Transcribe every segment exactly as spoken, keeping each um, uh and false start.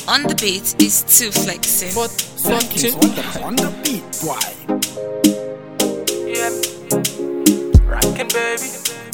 On the beat is too flexing. But something on the beat, why? Yeah, rockin' baby.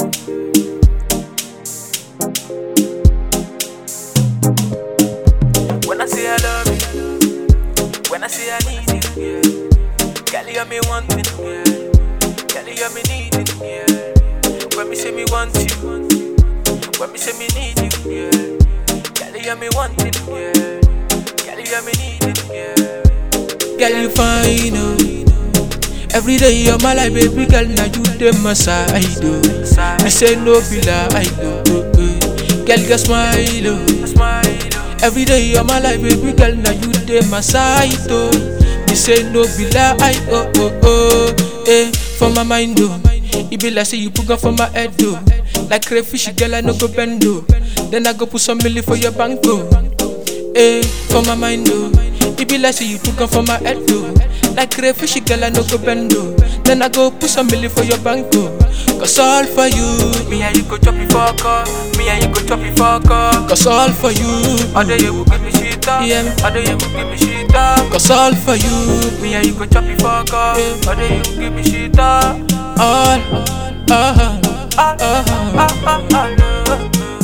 When I say I love you, when I say I need you, yeah. Girl, you me wanting, yeah. Girl, you me needing, yeah. When me say me want you, when me say me need you, yeah. Girl, you me wanting, yeah. Girl, you me needing, yeah. girl, you fine, oh. Every day of my life, baby girl, now you them my side, oh. I say no be lie, oh, oh, oh. Girl, you smile, oh. Every day of my life, baby girl, now you them my side, oh. Me say no be lie, oh, oh, oh. Eh, for my mind, oh. It be like say you put gun for my head, oh. Like crayfish, girl, I no go bend, oh. Then I go put some milli for your bank, oh. Eh, for my mind, oh. It be like say you put gun for my head, oh. Like crayfish, girl, I no go bend, oh. Then I go put some milli for your bank, oh. Cause all for you. Me and you go chop it for a Me and you go chop it for a Cause all for you. Other you will give me shit up. Yeah. Other you will give me shit up. Cause all for you. Me and you go chop it for a Yeah. Other you will give me shit up. All, all, all, Ah, ah, ah, ah, ah,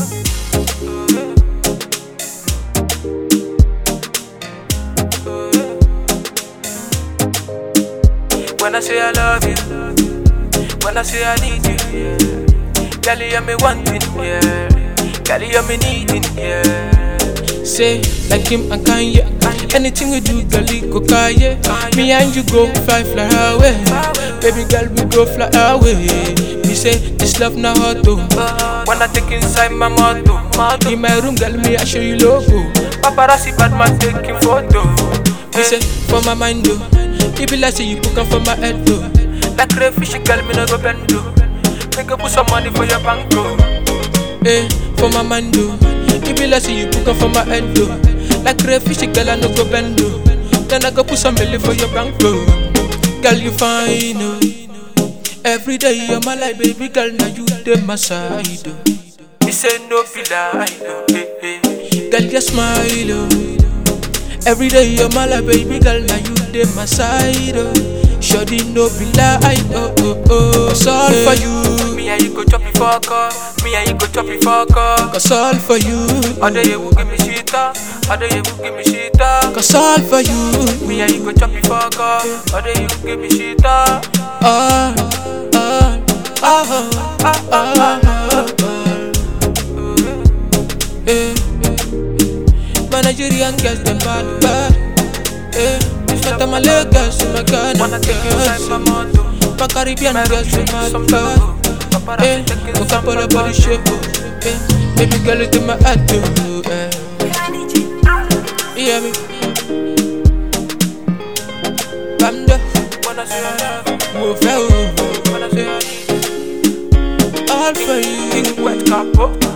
When I say I love you, when I say I need you, yeah. Girl, you me wanting, yeah. Girl, you me needing, yeah. say like him and Kanye. Anything we do, girl, it go Kanye. Me and you go fly, fly away. Baby girl, we go fly away. Me say this love now hot too. When I take inside my moto, In my room, girl, me I show you logo. paparazzi bad man taking photo. Me say for my mind, oh. It be like say you put on for my head, oh. Like crayfish, girl, me no go bend, oh. Make you put some money for your bank, oh. Eh, for my mind, oh. It be like say you put on for my head, oh. Like crayfish, girl, I no go bend, oh. Then I go put some belly for your bank, oh. Girl, you fine, oh. Every day of my life, baby girl, now you them my side, oh. Me say no feel like, oh, hey, hey. Girl, you smile, oh. Every day of my life, baby girl, now you them my side, oh. Shawty no be lie, oh, oh, oh. Cause all for you. Me and you go chop it for a Me and you go chop it for a Cause all for you. Other you will give me shit up. Other you will give me shit up. Cause all for you. Me and you go chop it for a Other you will give me shit up. All, all, all, all, all, all. Eh, my Nigerian girls, them bad, bad. Eh, but my Lagos, my Ghana Wanna take you inside my girls. moto. My Caribbean girls, them Some mad, bad. logo. Paparazzi Eh, taking go some couple of logo. body shape, oh. Eh, baby girl, it's in my head, too. Eh, you hear me? Bam, da, When I say I love you, move, oh. when I say I need you, All for you. King Wet Capo.